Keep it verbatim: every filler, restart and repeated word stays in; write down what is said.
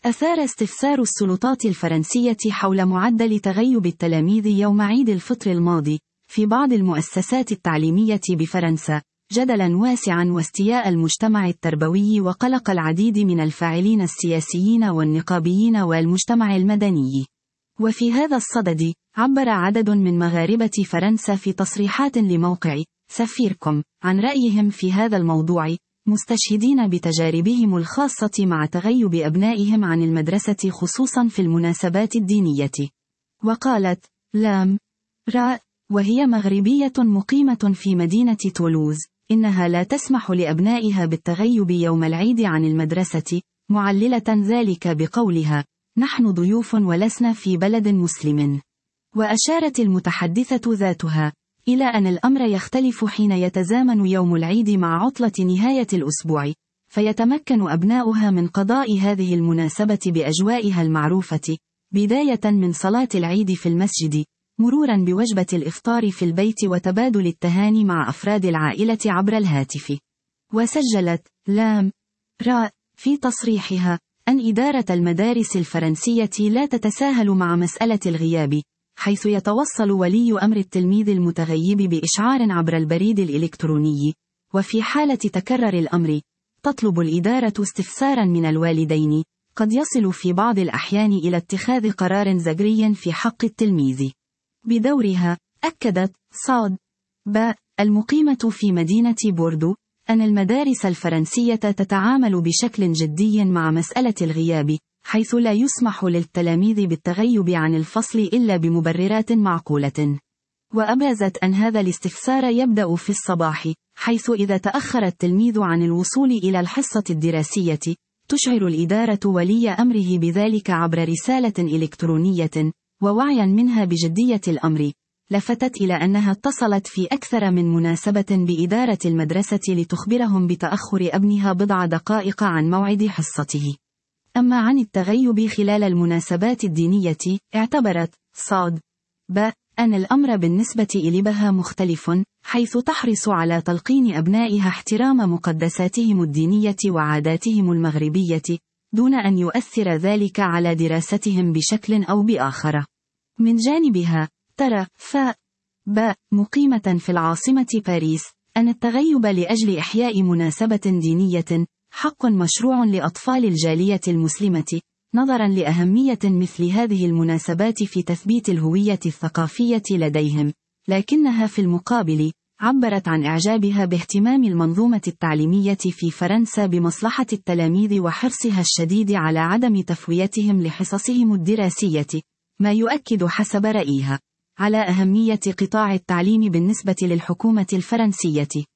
أثار استفسار السلطات الفرنسية حول معدل تغيب التلاميذ يوم عيد الفطر الماضي في بعض المؤسسات التعليمية بفرنسا جدلا واسعا واستياء المجتمع التربوي وقلق العديد من الفاعلين السياسيين والنقابيين والمجتمع المدني. وفي هذا الصدد عبر عدد من مغاربة فرنسا في تصريحات لموقع سفيركم عن رأيهم في هذا الموضوع، مستشهدين بتجاربهم الخاصة مع تغيب أبنائهم عن المدرسة خصوصا في المناسبات الدينية. وقالت لام را، وهي مغربية مقيمة في مدينة تولوز، إنها لا تسمح لأبنائها بالتغيب يوم العيد عن المدرسة، معللة ذلك بقولها: نحن ضيوف ولسنا في بلد مسلم. وأشارت المتحدثة ذاتها إلى أن الأمر يختلف حين يتزامن يوم العيد مع عطلة نهاية الأسبوع، فيتمكن أبناؤها من قضاء هذه المناسبة بأجوائها المعروفة، بداية من صلاة العيد في المسجد، مرورا بوجبة الإفطار في البيت وتبادل التهاني مع أفراد العائلة عبر الهاتف. وسجلت لام را في تصريحها أن إدارة المدارس الفرنسية لا تتساهل مع مسألة الغياب، حيث يتوصل ولي أمر التلميذ المتغيب بإشعار عبر البريد الإلكتروني، وفي حالة تكرر الأمر تطلب الإدارة استفسارا من الوالدين، قد يصل في بعض الأحيان إلى اتخاذ قرار زجري في حق التلميذ. بدورها أكدت صاد ب المقيمة في مدينة بوردو أن المدارس الفرنسية تتعامل بشكل جدي مع مسألة الغياب، حيث لا يسمح للتلاميذ بالتغيب عن الفصل إلا بمبررات معقولة. وأبرزت أن هذا الاستفسار يبدأ في الصباح، حيث إذا تأخر التلميذ عن الوصول إلى الحصة الدراسية، تشعر الإدارة ولي أمره بذلك عبر رسالة إلكترونية، ووعيا منها بجدية الأمر، لفتت إلى أنها اتصلت في أكثر من مناسبة بإدارة المدرسة لتخبرهم بتأخر ابنها بضع دقائق عن موعد حصته. أما عن التغيب خلال المناسبات الدينية، اعتبرت صاد ب أن الأمر بالنسبة إليها مختلف، حيث تحرص على تلقين أبنائها احترام مقدساتهم الدينية وعاداتهم المغربية، دون أن يؤثر ذلك على دراستهم بشكل أو بآخر. من جانبها ترى ف ب مقيمة في العاصمة باريس أن التغيب لأجل إحياء مناسبة دينية حق مشروع لأطفال الجالية المسلمة، نظرا لأهمية مثل هذه المناسبات في تثبيت الهوية الثقافية لديهم، لكنها في المقابل عبرت عن إعجابها باهتمام المنظومة التعليمية في فرنسا بمصلحة التلاميذ وحرصها الشديد على عدم تفويتهم لحصصهم الدراسية، ما يؤكد حسب رأيها على أهمية قطاع التعليم بالنسبة للحكومة الفرنسية.